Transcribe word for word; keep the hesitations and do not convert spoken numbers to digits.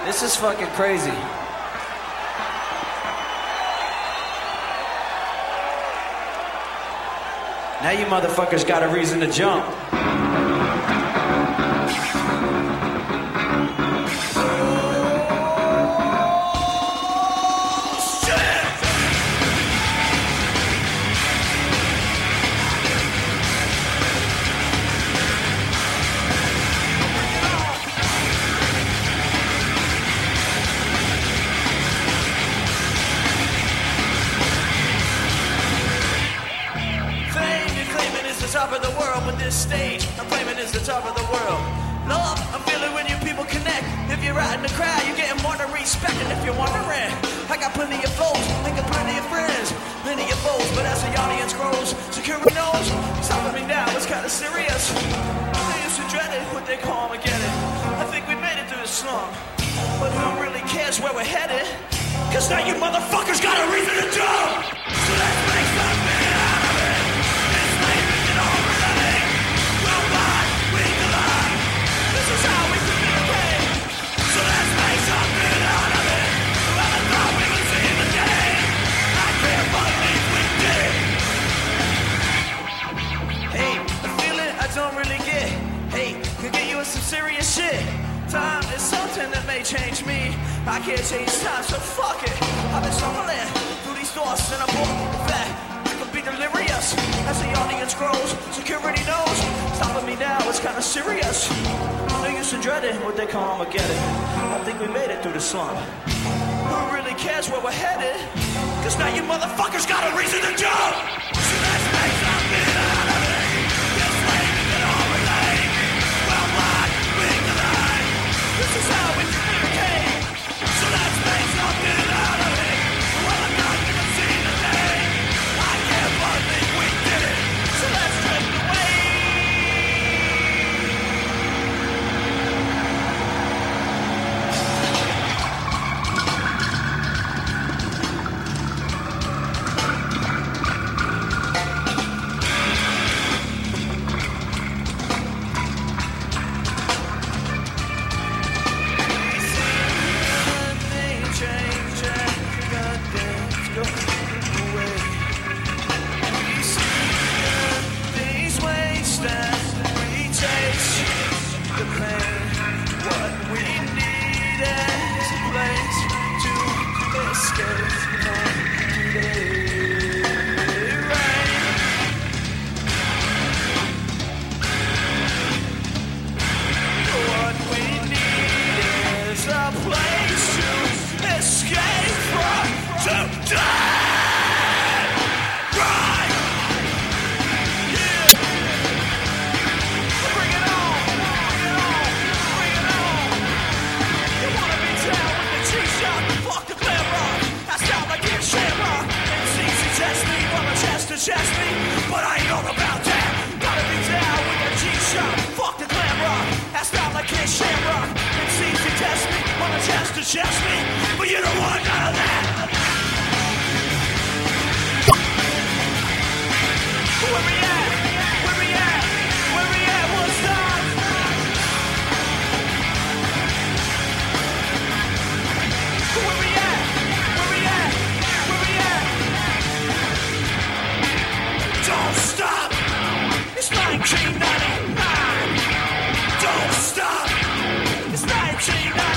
This is fucking crazy. Now you motherfuckers got a reason to jump. Top of the world, but this stage I'm claiming is the top of the world. Love, I'm feeling when you people connect. If you're out in the crowd, you're getting more than respect. And if you're wondering, I got plenty of foes, I got plenty of friends, plenty of foes. But as the audience grows, security knows stopping me now is kind of serious. They used to dread it, what they call Armageddon. I think we made it through the slump, but who really cares where we're headed? Cause now you motherfuckers got a reason to jump. So let's make something out of it. This is how we communicate. So let's make something out of it. Whoever thought we would see the day, I can't believe we did. Hey, the feeling I don't really get. Hey, could get you in some serious shit. Time is something that may change me. I can't change time, so fuck it. I've been stumbling through these thoughts in a book. In fact, I could be delirious as the audience grows. Security knows stopping me now is kind of serious. They used to dread it, what they call Armageddon. I think we made it through the slump. Who really cares where we're headed? Cause now you motherfuckers got a reason to jump. So let's make something out of it. This way we can all relate. Worldwide, we collide. This is how we communicate. So let's make something out of it. Well, I'm not gonna see the day. I can't believe we did it. So let's drift away. Chest me, but I ain't all about that. Gotta be down with the G-Shock. Fuck the glam rock. That's not like Kid Shamrock. It's easy to test me, wanna chest to chest me, but you don't want none of that. Where we at? Where we at? Where we at? What's up? Where we at? Where we at? Where we at? Don't stop! It's nineteen ninety-nine! Don't stop! It's nineteen ninety-nine!